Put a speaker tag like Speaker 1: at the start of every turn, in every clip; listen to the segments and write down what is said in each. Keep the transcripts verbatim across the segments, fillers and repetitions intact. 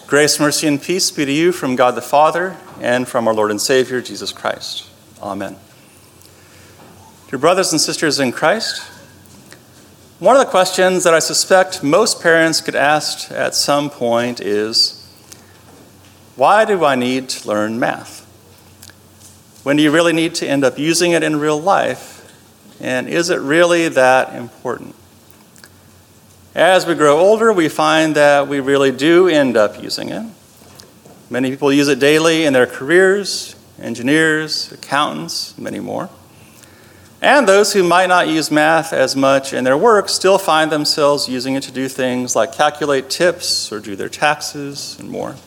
Speaker 1: Grace, mercy, and peace be to you from God the Father and from our Lord and Savior, Jesus Christ. Amen. Dear brothers and sisters in Christ, one of the questions that I suspect most parents get asked at some point is, why do I need to learn math? When do you really need to end up using it in real life? And is it really that important? As we grow older, we find that we really do end up using it. Many people use it daily in their careers, engineers, accountants, many more. And those who might not use math as much in their work still find themselves using it to do things like calculate tips or do their taxes and more.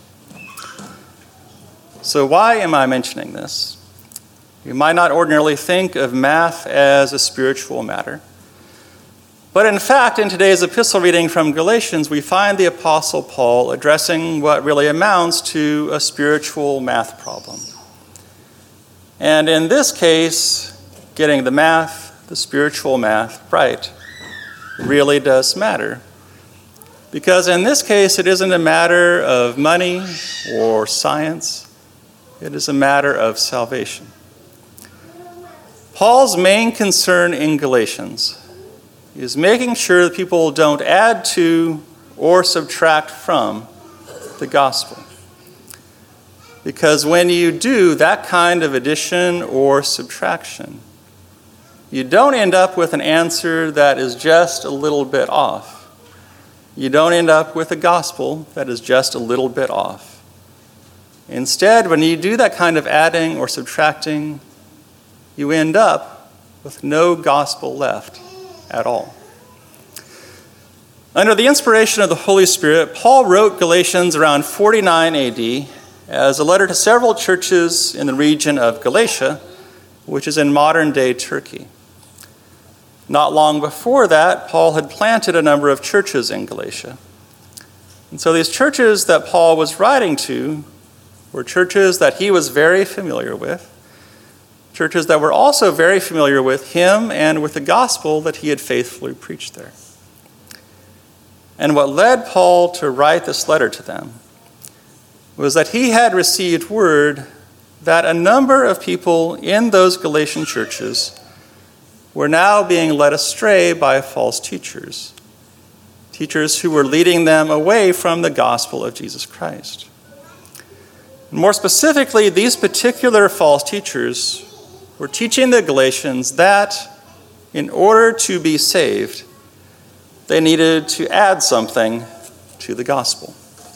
Speaker 1: So why am I mentioning this? You might not ordinarily think of math as a spiritual matter. But in fact, in today's epistle reading from Galatians, we find the Apostle Paul addressing what really amounts to a spiritual math problem. And in this case, getting the math, the spiritual math, right really does matter. Because in this case, it isn't a matter of money or science. It is a matter of salvation. Paul's main concern in Galatians is making sure that people don't add to or subtract from the gospel. Because when you do that kind of addition or subtraction, you don't end up with an answer that is just a little bit off. You don't end up with a gospel that is just a little bit off. Instead, when you do that kind of adding or subtracting, you end up with no gospel left at all. Under the inspiration of the Holy Spirit, Paul wrote Galatians around forty-nine A D as a letter to several churches in the region of Galatia, which is in modern-day Turkey. Not long before that, Paul had planted a number of churches in Galatia. And so these churches that Paul was writing to were churches that he was very familiar with, churches that were also very familiar with him and with the gospel that he had faithfully preached there. And what led Paul to write this letter to them was that he had received word that a number of people in those Galatian churches were now being led astray by false teachers, teachers who were leading them away from the gospel of Jesus Christ. More specifically, these particular false teachers were teaching the Galatians that in order to be saved, they needed to add something to the gospel.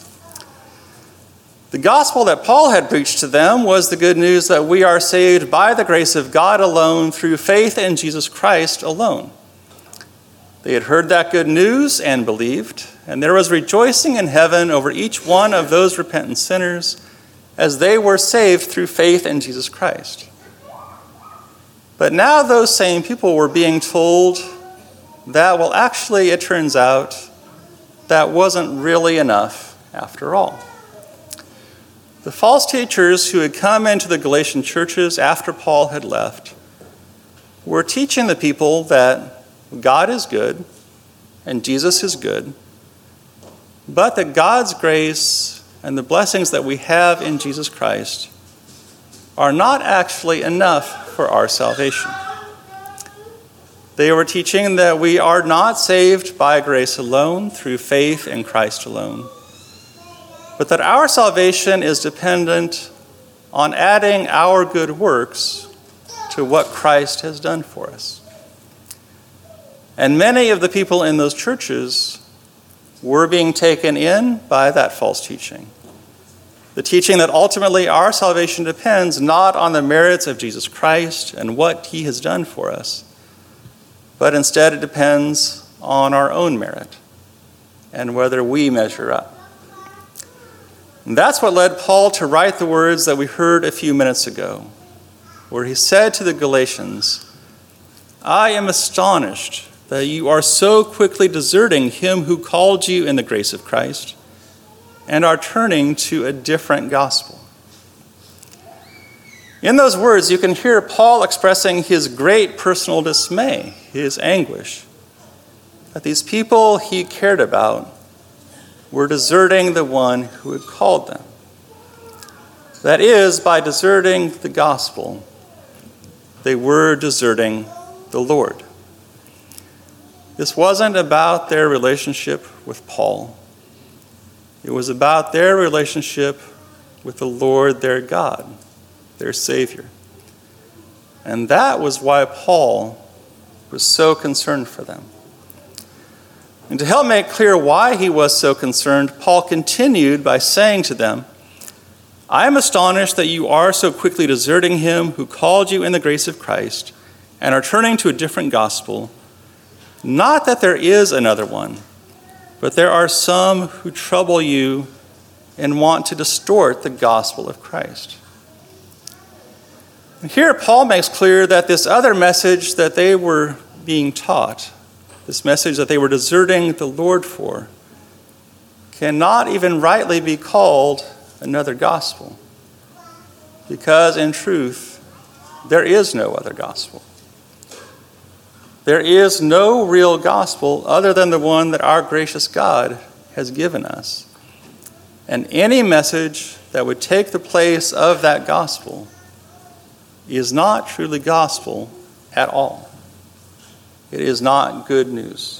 Speaker 1: The gospel that Paul had preached to them was the good news that we are saved by the grace of God alone through faith in Jesus Christ alone. They had heard that good news and believed, and there was rejoicing in heaven over each one of those repentant sinners as they were saved through faith in Jesus Christ. But now those same people were being told that, well, actually, it turns out that wasn't really enough after all. The false teachers who had come into the Galatian churches after Paul had left were teaching the people that God is good and Jesus is good, but that God's grace and the blessings that we have in Jesus Christ are not actually enough for our salvation. They were teaching that we are not saved by grace alone, through faith in Christ alone, but that our salvation is dependent on adding our good works to what Christ has done for us. And many of the people in those churches were being taken in by that false teaching. The teaching that ultimately our salvation depends not on the merits of Jesus Christ and what he has done for us, but instead it depends on our own merit and whether we measure up. And that's what led Paul to write the words that we heard a few minutes ago, where he said to the Galatians, I am astonished that you are so quickly deserting him who called you in the grace of Christ and are turning to a different gospel. In those words, you can hear Paul expressing his great personal dismay, his anguish, that these people he cared about were deserting the one who had called them. That is, by deserting the gospel, they were deserting the Lord. This wasn't about their relationship with Paul. It was about their relationship with the Lord their God, their Savior. And that was why Paul was so concerned for them. And to help make clear why he was so concerned, Paul continued by saying to them, I am astonished that you are so quickly deserting him who called you in the grace of Christ and are turning to a different gospel. Not that there is another one, but there are some who trouble you and want to distort the gospel of Christ. And here Paul makes clear that this other message that they were being taught, this message that they were deserting the Lord for, cannot even rightly be called another gospel, because in truth, there is no other gospel. There is no real gospel other than the one that our gracious God has given us. And any message that would take the place of that gospel is not truly gospel at all. It is not good news.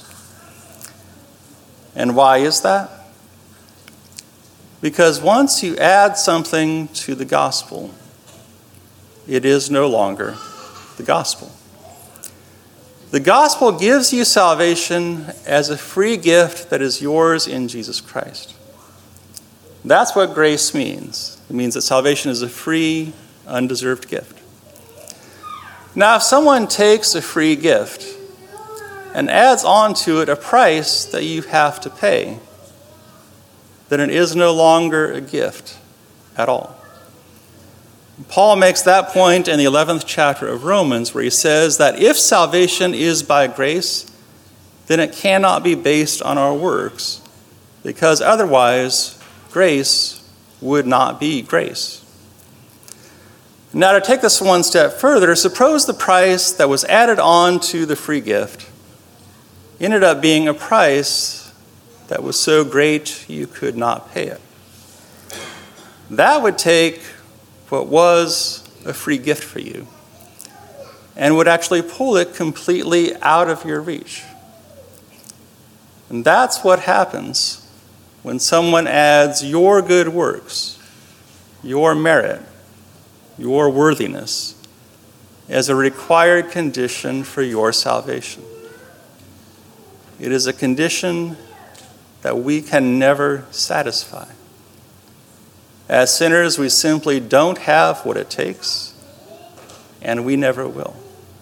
Speaker 1: And why is that? Because once you add something to the gospel, it is no longer the gospel. The gospel gives you salvation as a free gift that is yours in Jesus Christ. That's what grace means. It means that salvation is a free, undeserved gift. Now, if someone takes a free gift and adds on to it a price that you have to pay, then it is no longer a gift at all. Paul makes that point in the eleventh chapter of Romans, where he says that if salvation is by grace, then it cannot be based on our works, because otherwise grace would not be grace. Now, to take this one step further, suppose the price that was added on to the free gift ended up being a price that was so great you could not pay it. That would take what was a free gift for you and would actually pull it completely out of your reach. And that's what happens when someone adds your good works, your merit, your worthiness as a required condition for your salvation. It is a condition that we can never satisfy. As sinners, we simply don't have what it takes, and we never will.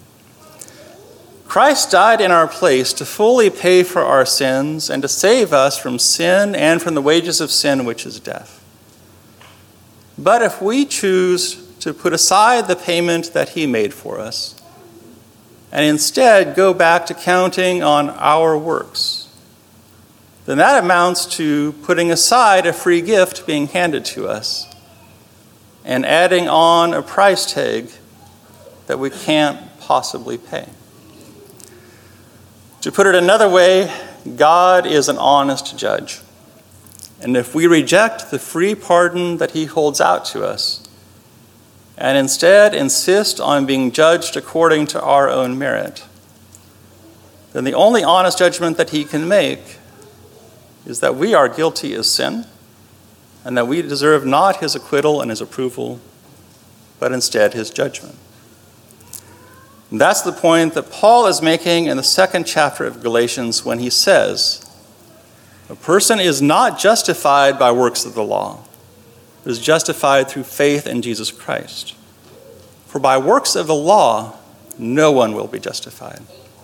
Speaker 1: Christ died in our place to fully pay for our sins and to save us from sin and from the wages of sin, which is death. But if we choose to put aside the payment that he made for us and instead go back to counting on our works, then that amounts to putting aside a free gift being handed to us and adding on a price tag that we can't possibly pay. To put it another way, God is an honest judge. And if we reject the free pardon that he holds out to us and instead insist on being judged according to our own merit, then the only honest judgment that he can make is that we are guilty of sin and that we deserve not his acquittal and his approval, but instead his judgment. And that's the point that Paul is making in the second chapter of Galatians when he says, a person is not justified by works of the law, but is justified through faith in Jesus Christ. For by works of the law, no one will be justified.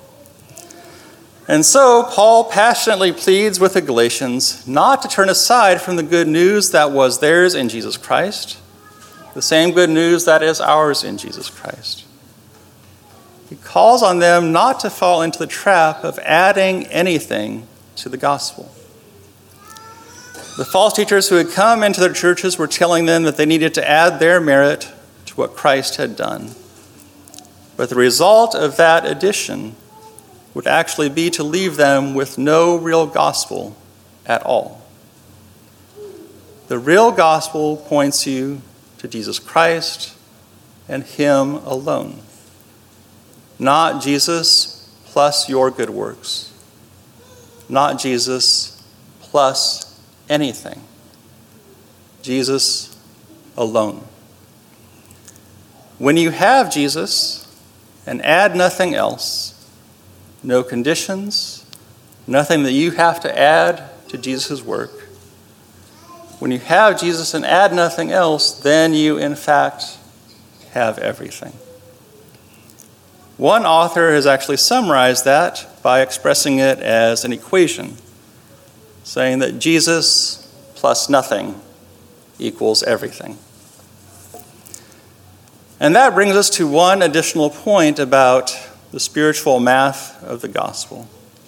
Speaker 1: And so Paul passionately pleads with the Galatians not to turn aside from the good news that was theirs in Jesus Christ, the same good news that is ours in Jesus Christ. He calls on them not to fall into the trap of adding anything to the gospel. The false teachers who had come into their churches were telling them that they needed to add their merit to what Christ had done. But the result of that addition would actually be to leave them with no real gospel at all. The real gospel points you to Jesus Christ and him alone. Not Jesus plus your good works. Not Jesus plus anything. Jesus alone. When you have Jesus and add nothing else, no conditions, nothing that you have to add to Jesus' work, when you have Jesus and add nothing else, then you in fact have everything. One author has actually summarized that by expressing it as an equation, saying that Jesus plus nothing equals everything. And that brings us to one additional point about the spiritual math of the gospel.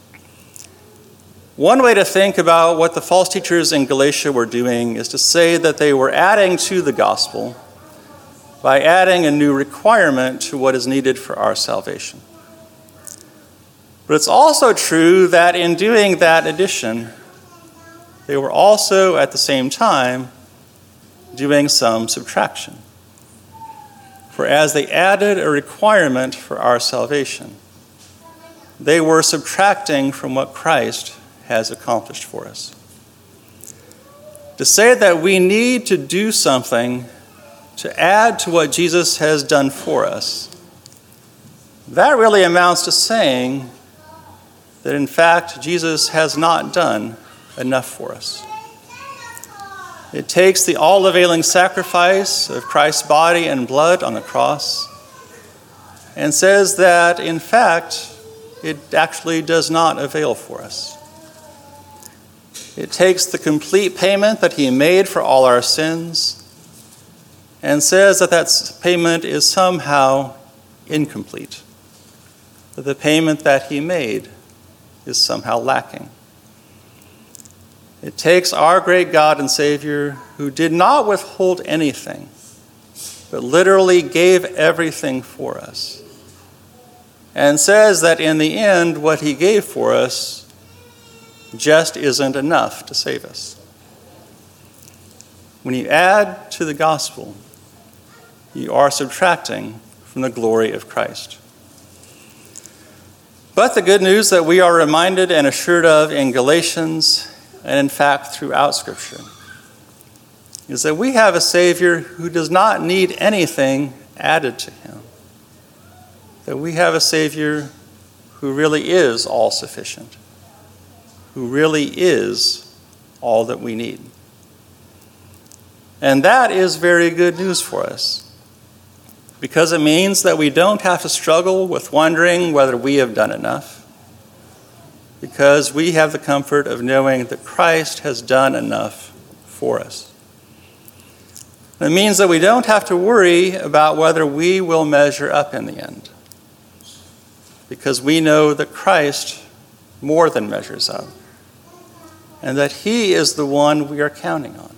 Speaker 1: One way to think about what the false teachers in Galatia were doing is to say that they were adding to the gospel by adding a new requirement to what is needed for our salvation. But it's also true that in doing that addition, they were also at the same time doing some subtraction. For as they added a requirement for our salvation, they were subtracting from what Christ has accomplished for us. To say that we need to do something to add to what Jesus has done for us, that really amounts to saying that in fact Jesus has not done enough for us. It takes the all-availing sacrifice of Christ's body and blood on the cross and says that in fact it actually does not avail for us. It takes the complete payment that he made for all our sins and says that that payment is somehow incomplete, that the payment that he made is somehow lacking. It takes our great God and Savior, who did not withhold anything, but literally gave everything for us, and says that in the end, what he gave for us just isn't enough to save us. When you add to the gospel, you are subtracting from the glory of Christ. But the good news that we are reminded and assured of in Galatians, and in fact throughout Scripture, is that we have a Savior who does not need anything added to him. That we have a Savior who really is all-sufficient, who really is all that we need. And that is very good news for us, because it means that we don't have to struggle with wondering whether we have done enough, because we have the comfort of knowing that Christ has done enough for us. It means that we don't have to worry about whether we will measure up in the end, because we know that Christ more than measures up, and that he is the one we are counting on.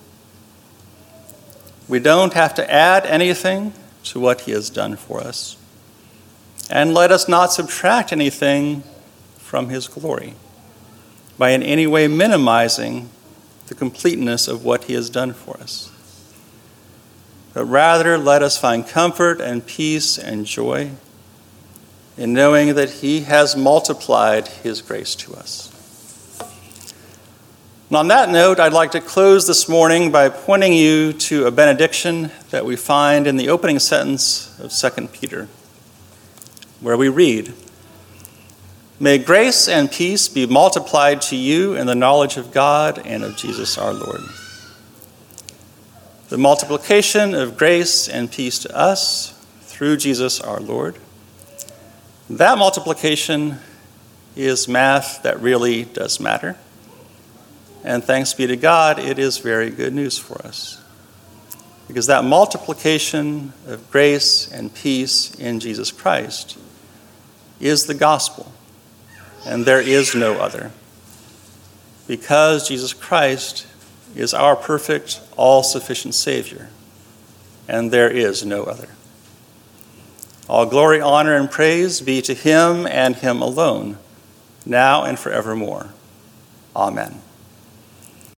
Speaker 1: We don't have to add anything to what he has done for us, and let us not subtract anything from his glory by in any way minimizing the completeness of what he has done for us. But rather, let us find comfort and peace and joy in knowing that he has multiplied his grace to us. And on that note, I'd like to close this morning by pointing you to a benediction that we find in the opening sentence of Second Peter, where we read, "May grace and peace be multiplied to you in the knowledge of God and of Jesus our Lord." The multiplication of grace and peace to us through Jesus our Lord, that multiplication is math that really does matter. And thanks be to God, it is very good news for us. Because that multiplication of grace and peace in Jesus Christ is the gospel, and there is no other. Because Jesus Christ is our perfect, all-sufficient Savior, and there is no other. All glory, honor, and praise be to him and him alone, now and forevermore. Amen.